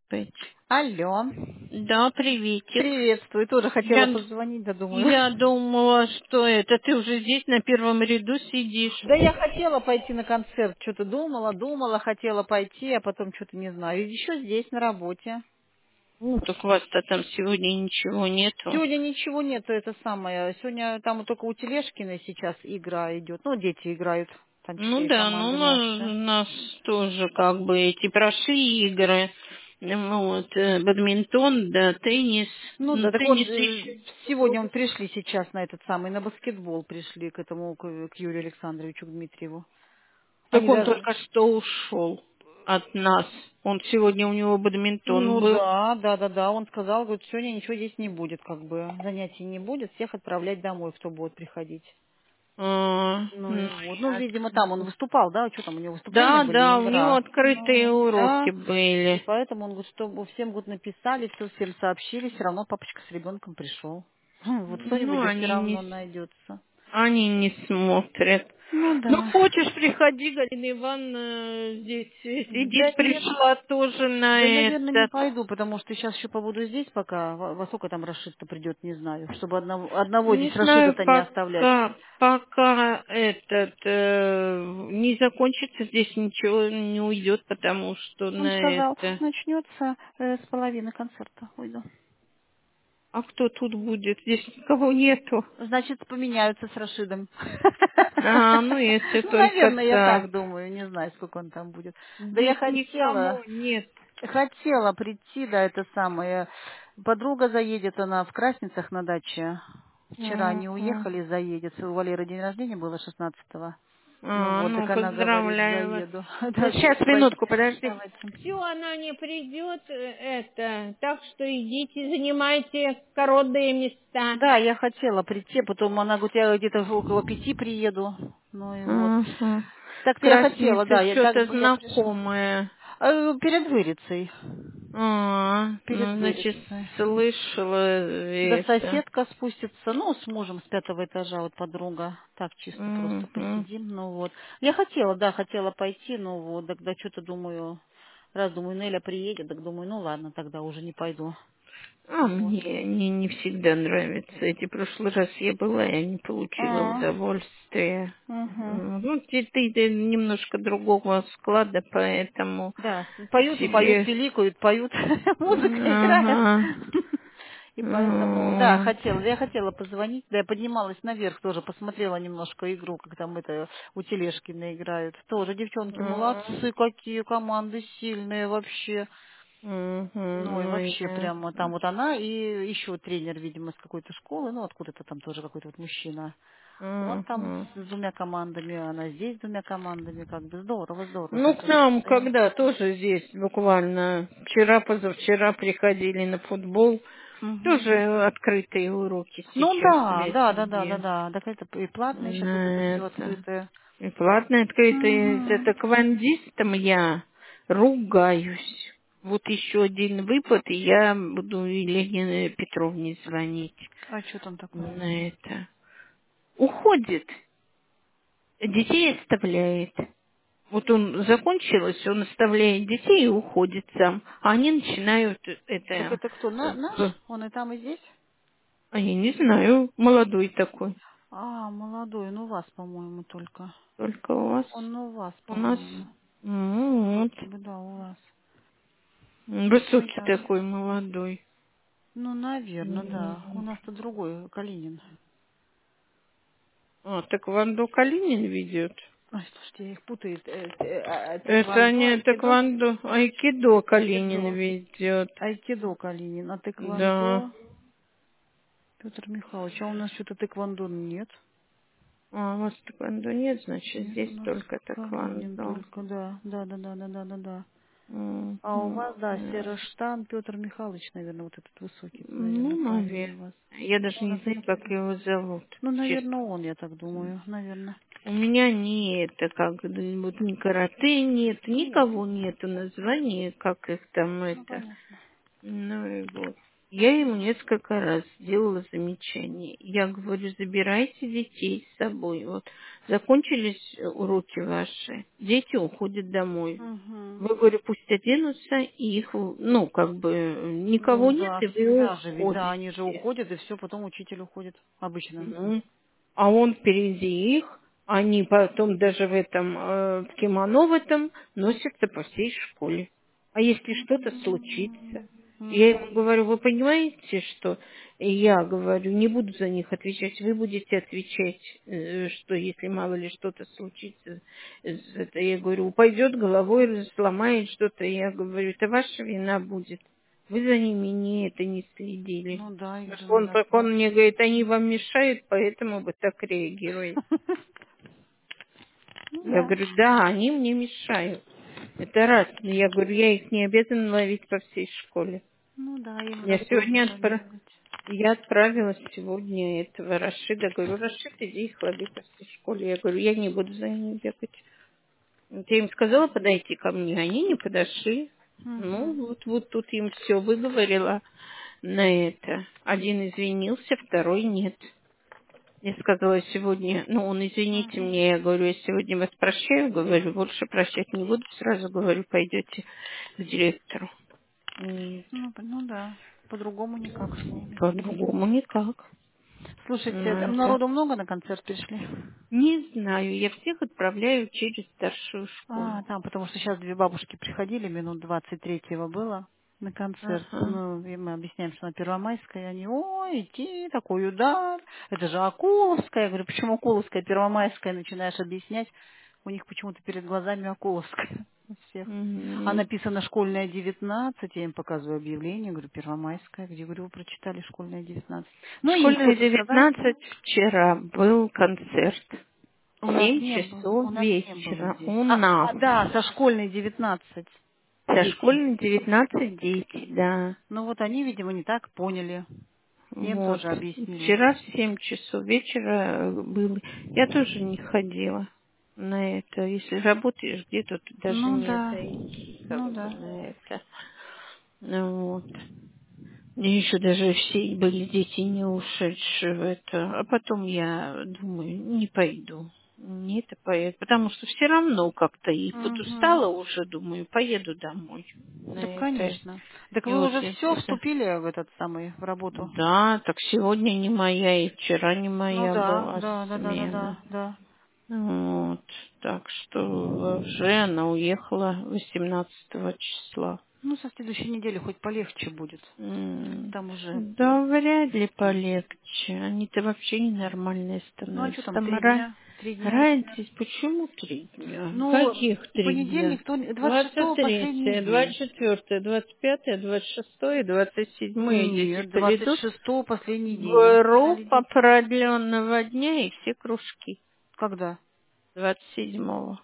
быть. Алло. Да, приветик. Приветствую. Тоже хотела позвонить, да думаю. Я думала, что это ты уже здесь на первом ряду сидишь. Да я хотела пойти на концерт. Что-то думала, хотела пойти, а потом что-то не знаю. И еще здесь, на работе. Ну, так у вас-то там сегодня ничего нету. Сегодня ничего нету, это самое. Сегодня там только у Тележкиной сейчас игра идет. Ну, дети играют. Там Ну 4 да, ну команды наши. у нас тоже как бы эти прошли игры. Ну, вот, бадминтон, да, теннис. Ну Ну, да, так вот, теннис еще. сегодня мы пришли сейчас на этот самый, на баскетбол пришли к этому, к Юрию Александровичу, к Дмитриеву. Так Они он даже... только что ушел от нас. Он сегодня у него бадминтон Ну был. да. Он сказал, говорит, сегодня ничего здесь не будет, как бы занятий не будет, всех отправлять домой, кто будет приходить. Ну и Ну, вот. Ну, видимо, там он выступал, да? Что там у него выступления да, были, да, у него игра. открытые Ну, уроки да. И были. поэтому он говорит, что всем вот написали, все всем сообщили, все равно папочка с ребенком пришел. Вот кто-нибудь Ну, да все равно найдется. они не смотрят. Ну Ну, да. хочешь, приходи, Галина Ивановна здесь Да сидит, нет, пришла тоже на да, наверное, не этот. пойду, потому что сейчас еще побуду здесь, пока во сколько там Рашид-то придет, не знаю, чтобы одного Не здесь знаю, Рашида-то не оставлять. пока этот не закончится, здесь ничего не уйдет, потому что Он на сказал, это. начнется с половины концерта, уйду. А кто тут будет? Здесь никого нету. Значит, поменяются с Рашидом. А, ну если Ну, только наверное, я так. так думаю, не знаю, сколько он там будет. Да я Здесь хотела, никого нет. хотела прийти, да, это самое. Подруга заедет, она в Красницах на даче. Вчера они Мгм. уехали, заедет. У Валеры день рождения было 16-го. Ну вот, так Ну, она говорит, поздравляю вас. заеду. Да, Да, сейчас, спасибо. минутку, подожди. Давайте. Все, она не придет, это, так что идите, занимайте коронные места. Да, я хотела прийти, потом она говорит, я где-то около 5 приеду. Ну и вот. Угу. Так-то я хотела, Красница да, я так что-то бы я пришла. знакомое. Перед Вырицей. Перед Ну, значит, Вырицей. слышала Да это. соседка спустится, ну, с мужем с 5-го этажа, вот подруга. Так чисто просто Угу. посидим, ну вот. Я хотела, да, хотела пойти, но вот, тогда что-то думаю, раз думаю, Неля приедет, так думаю, ну ладно, тогда уже не пойду. Вот. Мне не всегда нравятся эти. Прошлый раз я была, я не получила А, удовольствия. угу. Ну, ты немножко другого склада, поэтому Да, поют, тебе... пиликают, поют, музыка играет. Ага. И поэтому, да, я хотела позвонить, да, я поднималась наверх тоже, посмотрела немножко игру, как там это у Тележкина играют. Тоже девчонки молодцы, какие команды сильные вообще. Ну и Ну, вообще я... прямо там вот она и еще тренер, видимо, с какой-то школы, ну откуда-то там тоже какой-то вот мужчина. Он там Мгм. с двумя командами, она здесь с двумя командами, как бы здорово Ну, так к нам выстроено. когда тоже здесь буквально вчера, позавчера приходили на футбол, Мгм. тоже открытые уроки Ну сейчас везде. да. Так это и платное сейчас вот это На все это. открытое. И платно открытые. С Мгм. это квандистом я ругаюсь. Вот еще один выпад, и я буду Елене Петровне звонить А что там такое? на это. Уходит, детей оставляет. Вот он закончилось, он оставляет детей и уходит сам. А они начинают Так это... это кто? Наш? Он и там, и здесь? А я не знаю, молодой такой. А, молодой, ну у вас, по-моему, только. Только у вас, Он у вас, у нас... по-моему. Вот. Вроде бы, да, у вас. Ну Высокий да. такой, молодой. Ну, наверное, да. У М. нас-то другой, Калинин. А, так Вандо Калинин ведет. Ой, слушайте, я их путаю. Это Тэквондо, не айкидо? Тэквондо, Айкидо Калинин Айкидо. ведет. Айкидо Калинин, а Да. тэквондо Петр Михайлович. А у нас что-то тэквондо нет. А у вас Тэквондо нет, значит, Нет, у здесь нас только Калинин Тэквондо. только, да. Да. А у Мгм. вас, да, Сероштан Петр Михайлович, наверное, вот этот высокий, Ну, наверное, фамилия у наверное. вас. Я даже У не нас знаю, как Айкидо. его зовут. Ну, наверное, Честно. он, я так думаю, наверное. У меня не это, как, вот ни карате нет, Ну, никого ясно. нету названия, как их там Ну, это. понятно. Ну и вот. Я ему несколько раз делала замечание. Я говорю, забирайте детей с собой. Вот закончились уроки ваши, дети уходят домой. Угу. Вы, говорю, пусть оденутся, и их, ну, как бы, никого Ну нет, да, и вы всегда же, ведь да, они же уходите. уходят, и все, потом учитель уходит обычно. Ну, а он впереди их, они потом даже в этом, в кимоно в этом носятся по всей школе. А если что-то случится? Я ему говорю, вы понимаете, что я говорю, не буду за них отвечать, вы будете отвечать, что если мало ли что-то случится, я говорю, упадет головой, сломает что-то, я говорю, это ваша вина будет. Вы за ними не следили. Ну да, их Так же он, надо так он мне отправить. говорит, они вам мешают, поэтому вы так реагируете. Ну Я да. говорю, да, они мне мешают. Это раз. Но я говорю, я их не обязана ловить по всей школе. Ну да, им Я надо тоже сегодня побегать. я отправила сегодня этого Рашида. Говорю, Рашид, иди их лови по всей школе. Я говорю, я не буду за ними бегать. Вот я им сказала подойти ко мне, они не подошли. Ну, Угу. вот тут им все выговорила на это. Один извинился, второй нет. Я сказала сегодня, ну, он, извините Угу. мне, я говорю, я сегодня вас прощаю, говорю, больше прощать не буду, сразу говорю, пойдете к директору. И Ну да, по-другому никак с ними. по-другому никак. Слушайте, Ну, там это... народу много на концерт пришли? Не знаю, я всех отправляю через старшую А, школу. там, потому что сейчас две бабушки приходили, минут 23-го было на концерт. Ага. Ну, и мы объясняем, что на Первомайской, и они, ой, иди, такой удар, это же Акуловская. Я говорю, почему Акуловская, Первомайская, начинаешь объяснять, у них почему-то перед глазами Акуловская у всех. А Мгм. написано школьная 19, я им показываю объявление, говорю, Первомайская, где, говорю, вы прочитали школьная 19. Ну, и им Школьная кто-то сказал, 19 вчера был концерт. у нас 7 не было, часов у нас не было вечера здесь. у нас. Да, со школьной 19 Со дети. школьной 19 дети, да. Ну вот они, видимо, не так поняли. Им Вот. тоже объяснили. Вчера в 7 часов вечера был. Я тоже не ходила на это. Если работаешь где-то, тут даже Ну не да, зайти как ну бы да. на это. Ну вот. И еще даже все были дети не ушедшие в это. А потом я думаю, не пойду. Не это поеду. Потому что все равно как-то и вот Угу. устала уже, думаю, поеду домой Так, на это. конечно. Так И вы вот уже все если это... вступили в этот самый, в работу? Да, так сегодня не моя, и вчера не Ну моя да, была да, да, да, да, смена. да, да. Вот. Так что уже она уехала 18 числа. Ну, со следующей недели хоть полегче будет. Там уже. Да, вряд ли полегче. Они-то вообще ненормальные Ну, а что становятся. там, Там 3 дня? 3 дня. разница. Почему 3 дня? Ну, Каких 3 дня? понедельник, вторник, 26-го Двадцать последний третье, день. 24, 25, 26, 27 дети Нет, придут. 26-го последний день. Им сказали Группа дети. продленного дня и все кружки. Когда? 27-го.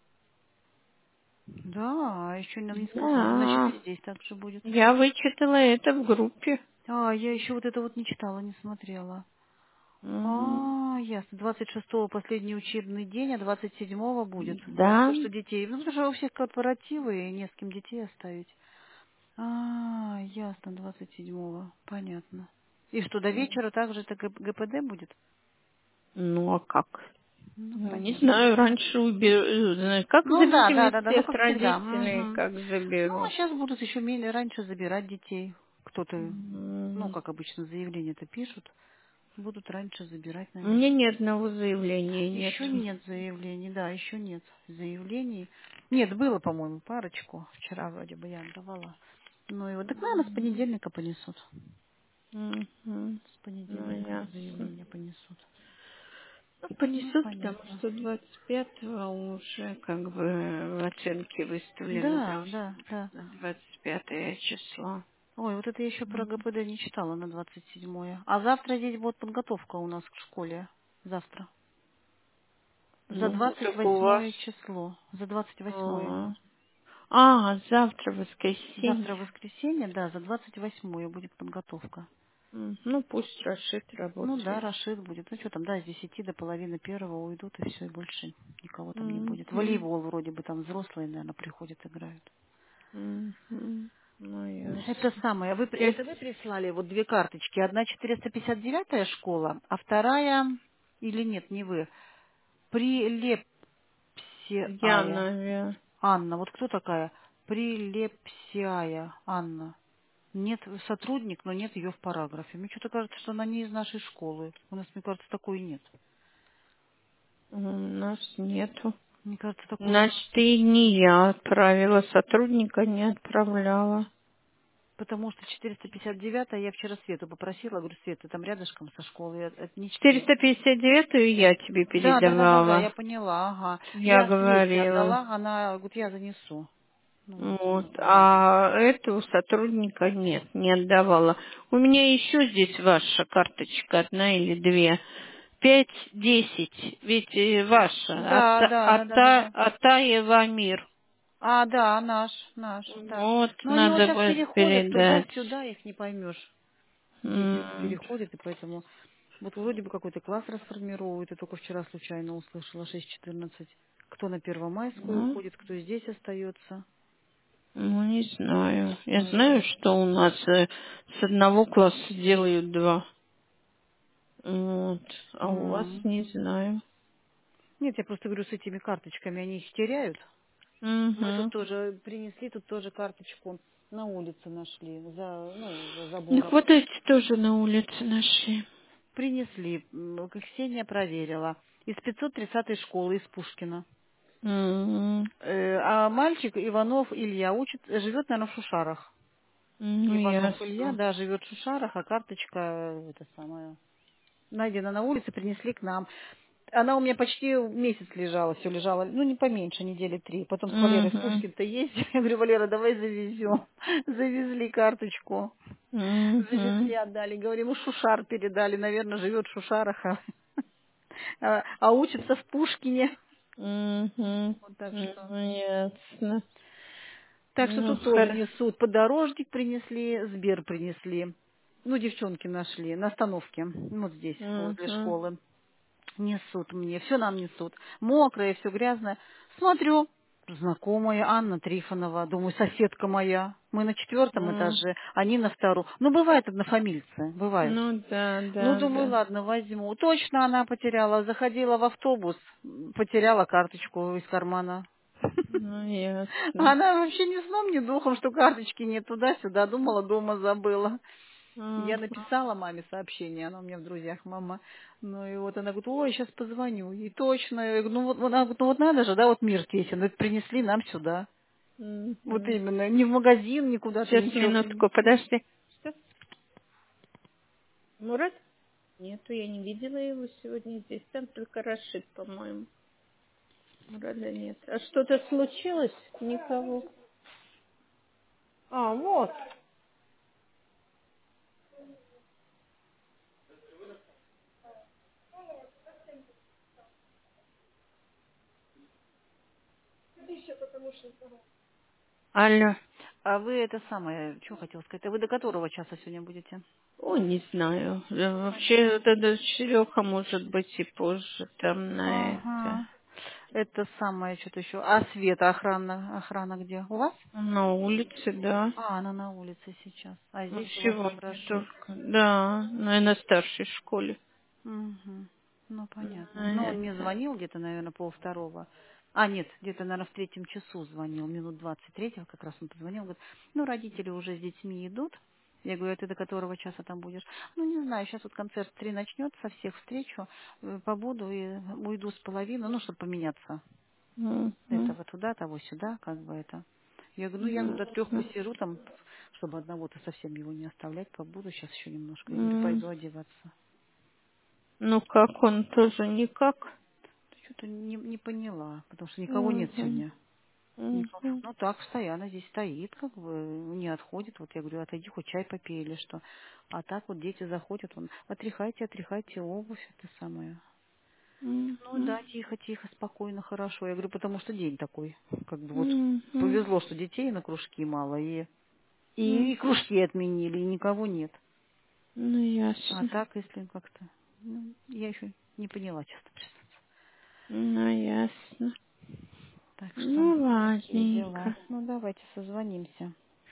Да, а еще нам не сказали. Значит, Да. и здесь так же будет. Я вычитала это в группе. А, я еще вот это вот не читала, не смотрела. Мгм. А, ясно. 26-го последний учебный день, а 27-го будет. Да. То, что детей... Ну, потому что у всех корпоративы, и не с кем детей оставить. А, ясно, 27-го. Понятно. И что, до вечера также это ГПД будет? Ну а как? Ну, Ну, не понятно. знаю, раньше уберут. Как в Ну да, да, да, да, зависимости ну от как всегда. родителей, Мгм. как Ну, а заберут. сейчас будут еще раньше забирать детей. Кто-то, ну, М. как обычно, заявление-то пишут. Будут раньше забирать, У меня наверное. ни одного заявления нет. Еще нет заявлений, да, еще нет заявлений. Нет, было, по-моему, парочку. Вчера вроде бы я отдавала. Ну и вот, так, наверное, с понедельника понесут. Мгм. С Ну, понедельника ясно. заявление понесут. Ну, Ну, понесут, потому понятно. что 25-го уже как бы оценки выставлены, Да, так да, что да. на 25 число. Ой, вот это я еще про ГПД не читала на 27-е. А завтра здесь будет подготовка у нас к школе. Завтра. За Ну, двадцать так у вас... восьмое число. За 28-е. А, завтра Завтра воскресенье. воскресенье, да, за 28-е будет подготовка. Ну, пусть Рашид Ну да, работает. Рашид будет. Ну что там, да, с 10 до половины первого уйдут, и все, и больше никого там не будет. Мгм. Волейбол вроде бы там взрослые, наверное, приходят, играют. Мгм. Ну, Ну, Это самое. Это вы прислали вот две карточки. Одна 459-я школа, а вторая... Или нет, не вы. Прилепсиая. Я, наверное. Анна. Вот кто такая? Прилепсиая Анна. Нет, сотрудник, но нет ее в параграфе. Мне что-то кажется, что она не из нашей школы. У нас, мне кажется, такой нет. У нас нету. Мне кажется, такой нет. Значит, и не я отправила, сотрудника не отправляла. Потому что 459-я я вчера Свету попросила. Говорю, Света, там рядышком со школой. Это не 459-ю я тебе Да, я передавала. поняла, ага. Я Я Свете говорила. отдала, она говорит, я занесу. Ну вот, не Вот. знаю. А этого сотрудника нет, не отдавала. У меня еще здесь ваша карточка, одна или две. 5-10, ведь ваша. Да. Атаева мир. А, да, наш, да. Вот, Но они вот надо сейчас будет переходят передать. туда-сюда, их не поймешь. Дети М, переходят, и поэтому... Вот вроде бы какой-то класс расформировывают, я только вчера случайно услышала, 6:14. Кто на Первомайскую Ну, уходит, кто здесь остается. ну, не знаю. Я знаю, Поэтому... что у нас с одного класса делают два. Вот. А у вас М. не знаю. Нет, я просто говорю, с этими карточками они их теряют. Мы тут Угу. тоже принесли, тут тоже карточку на улице нашли, за Так забором. вот эти тоже на улице нашли. Принесли, как Ксения проверила. Из 530-й школы, из Пушкина. М, А мальчик Иванов Илья живет, наверное, в Шушарах. Ну, Иванов Илья, ясно. да, живет в Шушарах, а карточка, это самое, найдена на улице, принесли к нам. Она у меня почти месяц лежала, все лежала, ну, не поменьше, недели 3. Потом с Валерой в Угу. Пушкин-то ездили. Я говорю, Валера, давай завезем. Завезли карточку. Угу. Завезли, отдали. Говорим, Шушар передали. Наверное, живет в Шушарах, а учится в Пушкине. Угу. Вот так что. Ну, ясно. Так что Ну, тут тоже несут. Подорожник принесли, Сбер принесли. Ну, девчонки нашли на остановке. Вот здесь, возле Угу. школы. Несут мне, все нам несут. Мокрое, все грязное. Смотрю, знакомая Анна Трифонова, думаю, соседка моя. Мы на 4-м этаже, они на 2-м. Ну, бывает однофамильцы, бывают. Ну, да, Ну, да, думаю, да. ладно, возьму. Точно она потеряла. Заходила в автобус, потеряла карточку из кармана. Ну, ясно. Она вообще ни сном, ни духом, что карточки нет туда-сюда. Думала, дома забыла. Я Угу. написала маме сообщение, она у меня в друзьях, мама. Ну и вот она говорит, ой, сейчас позвоню. И точно, я говорю, она говорит, ну вот надо же, да, вот мир тесен, это принесли нам сюда. Вот Угу. именно, ни в магазин, ни куда-то, Сейчас, ничего. минутку, подожди. Что? Мурат? Нету, я не видела его сегодня здесь. Там только Рашид, по-моему. Мурада нет. А что-то случилось? Никого. А, вот. Алло. А вы это самое, что хотела сказать, а вы до которого часа сегодня будете? О, не знаю. Вообще, это до 4, а может быть и позже там на это. Ага. Это самое, что-то еще. А Света, охрана где? У вас? На улице, да. А, она на улице сейчас. А Ну, здесь у вас там сегодня Рашид. только. Да, наверное, старшей школе. Угу. Ну, понятно. Ну, он мне Это. звонил где-то, наверное, 1:30. А, нет, где-то, наверное, в 3 часу звонил, минут 23 как раз он позвонил. Говорит, ну, родители уже с детьми идут. Я говорю, а ты до которого часа там будешь? Ну, не знаю, сейчас вот концерт в 3 начнется, всех встречу, побуду и уйду с половины, ну, чтобы поменяться. Мгм. Этого туда, того сюда, как бы это. Я говорю, ну, я Мгм. до 3 посижу там, чтобы одного-то совсем его не оставлять, побуду сейчас еще немножко. Я говорю, М. пойду одеваться. Ну как, он тоже никак? Что-то не поняла, потому что никого нет Мгм. сегодня. Никого. Мгм. Ну так, постоянно здесь стоит, как бы, не отходит. Вот я говорю, отойди, хоть чай попей или что. А так вот дети заходят, он, отряхайте обувь, это самое. Ну Мгм. да, тихо, спокойно, хорошо. Я говорю, потому что день такой. Как бы вот Мгм. повезло, что детей на кружки мало, и Мгм. кружки отменили, и никого нет. Ну, А ясно. так, если как-то, ну, я еще не поняла, честно признаться. Ну, ясно. Так что Ну, такие дела. ладненько. Ну, давайте созвонимся.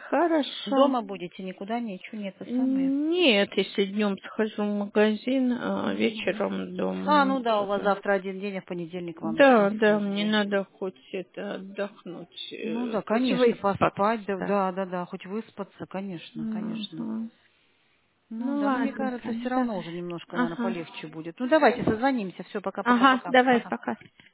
Хорошо. Дома будете, никуда ничего нет, это самое. Нет, если днем схожу в магазин, а вечером дома. Ну да, у вас Никуда. завтра один день, а в понедельник вам Да, начнется да, тоже мне день. надо хоть это отдохнуть, Ну да, хоть конечно, поспать, выспаться. да, хоть выспаться, конечно, конечно. Мгм. Ну Ну да, но мне ладно, кажется, Тань, все равно давай. уже немножко, наверное, Ага. полегче будет. Ну давайте созвонимся, все, Ага, пока-пока-пока. давай, Ага. пока.